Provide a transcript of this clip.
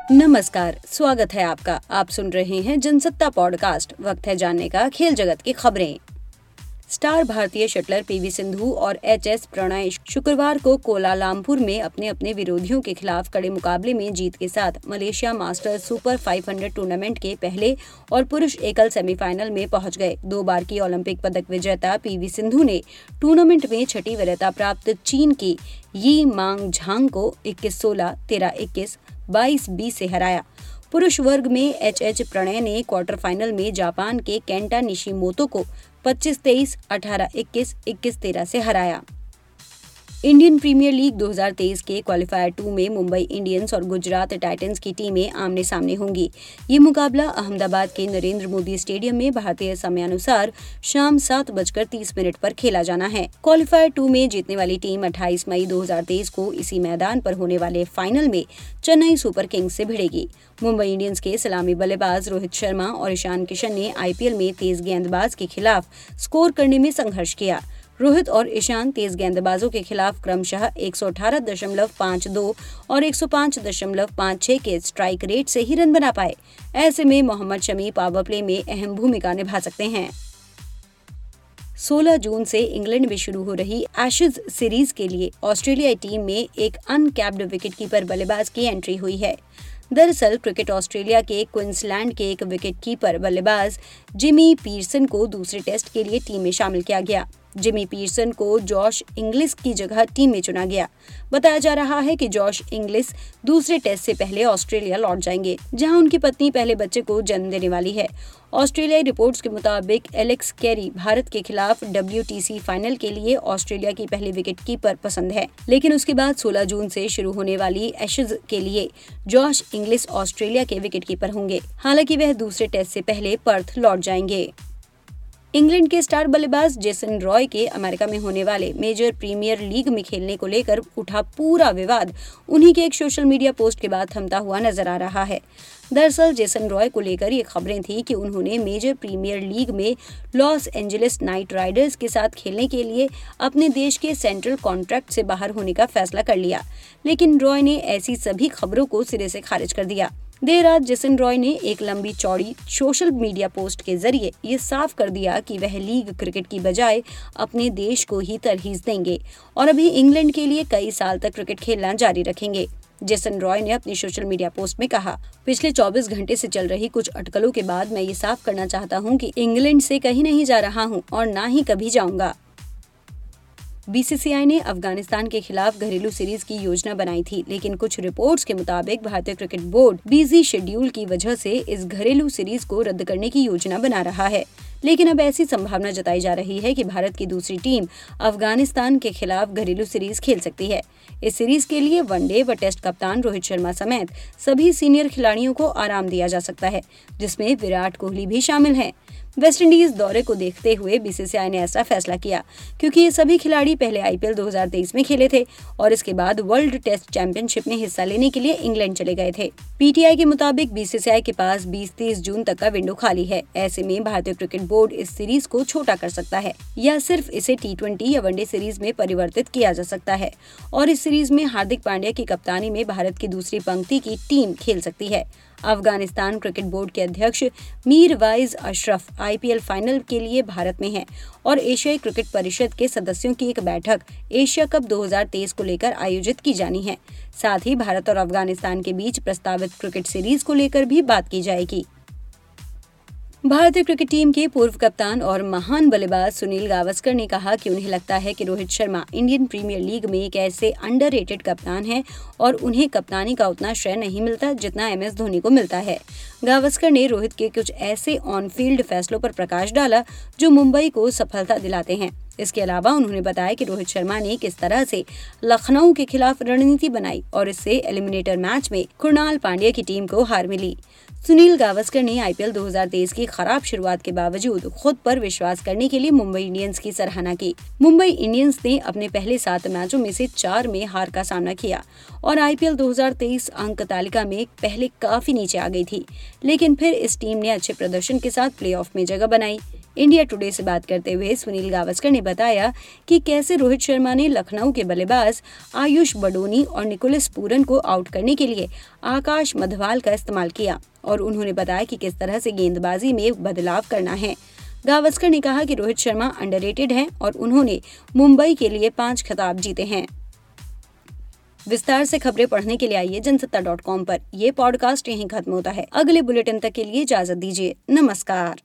नमस्कार, स्वागत है आपका। आप सुन रहे हैं जनसत्ता पॉडकास्ट। वक्त है जानने का खेल जगत की खबरें। स्टार भारतीय शटलर पीवी सिंधु और एचएस प्रणय शुक्रवार को कोलालामपुर में अपने अपने विरोधियों के खिलाफ कड़े मुकाबले में जीत के साथ मलेशिया मास्टर्स सुपर 500 टूर्नामेंट के पहले और पुरुष एकल सेमीफाइनल में पहुंच गए। 2 बार की ओलंपिक पदक विजेता पीवी सिंधु ने टूर्नामेंट में छठी वरीयता प्राप्त चीन की यी मांग झांग को 21-16, 13-21, 22-20 से हराया। पुरुष वर्ग में एचएच प्रणय ने क्वार्टर फाइनल में जापान के केंटा निशिमोतो को 25-23, 18-21, 21-13 से हराया। इंडियन प्रीमियर लीग 2023 के क्वालीफायर 2 में मुंबई इंडियंस और गुजरात टाइटंस की टीमें आमने सामने होंगी। ये मुकाबला अहमदाबाद के नरेंद्र मोदी स्टेडियम में भारतीय समयानुसार शाम 7:30 पर खेला जाना है। क्वालीफायर 2 में जीतने वाली टीम 28 मई 2023 को इसी मैदान पर होने वाले फाइनल में चेन्नई सुपर किंग्स से भिड़ेगी। मुंबई इंडियंस के सलामी बल्लेबाज रोहित शर्मा और ईशान किशन ने आईपीएल में तेज गेंदबाज के खिलाफ स्कोर करने में संघर्ष किया। रोहित और ईशान तेज गेंदबाजों के खिलाफ क्रमशः 118.52 और 105.56 के स्ट्राइक रेट से ही रन बना पाए। ऐसे में मोहम्मद शमी पावर प्ले में अहम भूमिका निभा सकते हैं। 16 जून से इंग्लैंड में शुरू हो रही एशेज सीरीज के लिए ऑस्ट्रेलियाई टीम में एक अनकैप्ड विकेटकीपर बल्लेबाज की एंट्री हुई है। दरअसल क्रिकेट ऑस्ट्रेलिया के क्वींसलैंड के एक विकेटकीपर बल्लेबाज जिमी पीरसन को दूसरे टेस्ट के लिए टीम में शामिल किया गया। जिमी पीरसन को जॉश इंग्लिस की जगह टीम में चुना गया। बताया जा रहा है कि जॉश इंग्लिस दूसरे टेस्ट से पहले ऑस्ट्रेलिया लौट जाएंगे, जहां उनकी पत्नी पहले बच्चे को जन्म देने वाली है। ऑस्ट्रेलियाई रिपोर्ट्स के मुताबिक एलेक्स कैरी भारत के खिलाफ WTC फाइनल के लिए ऑस्ट्रेलिया की पहली विकेटकीपर पसंद है, लेकिन उसके बाद 16 जून से शुरू होने वाली एशेज के लिए जॉश इंग्लिस ऑस्ट्रेलिया के विकेटकीपर होंगे। हालांकि वह दूसरे टेस्ट से पहले पर्थ लौट जाएंगे। इंग्लैंड के स्टार बल्लेबाज जेसन रॉय के अमेरिका में होने वाले मेजर प्रीमियर लीग में खेलने को लेकर उठा पूरा विवाद उन्हीं के एक सोशल मीडिया पोस्ट के बाद थमता हुआ नजर आ रहा है। दरअसल जेसन रॉय को लेकर ये खबरें थी कि उन्होंने मेजर प्रीमियर लीग में लॉस एंजलिस नाइट राइडर्स के साथ खेलने के लिए अपने देश के सेंट्रल कॉन्ट्रैक्ट से बाहर होने का फैसला कर लिया, लेकिन रॉय ने ऐसी सभी खबरों को सिरे से खारिज कर दिया। देर रात जेसन रॉय ने एक लंबी चौड़ी सोशल मीडिया पोस्ट के जरिए ये साफ कर दिया कि वह लीग क्रिकेट की बजाय अपने देश को ही तरजीह देंगे और अभी इंग्लैंड के लिए कई साल तक क्रिकेट खेलना जारी रखेंगे। जेसन रॉय ने अपनी सोशल मीडिया पोस्ट में कहा, पिछले 24 घंटे से चल रही कुछ अटकलों के बाद मैं ये साफ करना चाहता हूँ कि इंग्लैंड से कहीं नहीं जा रहा हूँ और ना ही कभी जाऊंगा। बीसीसीआई ने अफगानिस्तान के खिलाफ घरेलू सीरीज की योजना बनाई थी, लेकिन कुछ रिपोर्ट्स के मुताबिक भारतीय क्रिकेट बोर्ड बिजी शेड्यूल की वजह से इस घरेलू सीरीज को रद्द करने की योजना बना रहा है। लेकिन अब ऐसी संभावना जताई जा रही है कि भारत की दूसरी टीम अफगानिस्तान के खिलाफ घरेलू सीरीज खेल सकती है। इस सीरीज के लिए वनडे व टेस्ट कप्तान रोहित शर्मा समेत सभी सीनियर खिलाड़ियों को आराम दिया जा सकता है, जिसमें विराट कोहली भी शामिल हैं। वेस्टइंडीज दौरे को देखते हुए बीसीसीआई ने ऐसा फैसला किया क्योंकि ये सभी खिलाड़ी पहले आईपीएल 2023 में खेले थे और इसके बाद वर्ल्ड टेस्ट चैंपियनशिप में हिस्सा लेने के लिए इंग्लैंड चले गए थे। पीटीआई के मुताबिक बीसीसीआई के पास 20-30 जून तक का विंडो खाली है। ऐसे में भारतीय क्रिकेट बोर्ड इस सीरीज को छोटा कर सकता है या सिर्फ इसे T20 या वनडे सीरीज में परिवर्तित किया जा सकता है और इस सीरीज में हार्दिक पांड्या की कप्तानी में भारत की दूसरी पंक्ति की टीम खेल सकती है। अफगानिस्तान क्रिकेट बोर्ड के अध्यक्ष मीरवाइज अशरफ आईपीएल फाइनल के लिए भारत में हैं और एशियाई क्रिकेट परिषद के सदस्यों की एक बैठक एशिया कप 2023 को लेकर आयोजित की जानी है। साथ ही भारत और अफगानिस्तान के बीच प्रस्तावित क्रिकेट सीरीज को लेकर भी बात की जाएगी। भारतीय क्रिकेट टीम के पूर्व कप्तान और महान बल्लेबाज सुनील गावस्कर ने कहा कि उन्हें लगता है कि Rohit Sharma Indian Premier league में एक ऐसे अंडररेटेड कप्तान हैं और उन्हें कप्तानी का उतना श्रेय नहीं मिलता जितना MS धोनी को मिलता है। गावस्कर ने रोहित के कुछ ऐसे ऑन फील्ड फैसलों पर प्रकाश डाला जो मुंबई को सफलता दिलाते हैं। इसके अलावा उन्होंने बताया कि रोहित शर्मा ने किस तरह से लखनऊ के खिलाफ रणनीति बनाई और इससे एलिमिनेटर मैच में कृणाल पांड्या की टीम को हार मिली। सुनील गावस्कर ने आईपीएल 2023 की खराब शुरुआत के बावजूद खुद पर विश्वास करने के लिए मुंबई इंडियंस की सराहना की। मुंबई इंडियंस ने अपने पहले 7 मैचों में से 4 में हार का सामना किया और आईपीएल 2023 अंक तालिका में पहले काफी नीचे आ गई थी, लेकिन फिर इस टीम ने अच्छे प्रदर्शन के साथ प्लेऑफ में जगह बनाई। इंडिया टुडे से बात करते हुए सुनील गावस्कर ने बताया कि कैसे रोहित शर्मा ने लखनऊ के बल्लेबाज आयुष बडोनी और निकोलस पूरन को आउट करने के लिए आकाश मधवाल का इस्तेमाल किया और उन्होंने बताया कि किस तरह से गेंदबाजी में बदलाव करना है। गावस्कर ने कहा कि रोहित शर्मा अंडररेटेड हैं और उन्होंने मुंबई के लिए 5 खिताब जीते हैं। विस्तार से खबरें पढ़ने के लिए आइए जनसत्ता.com पर। यह पॉडकास्ट यहीं खत्म होता है। अगले बुलेटिन तक के लिए इजाजत दीजिए। नमस्कार।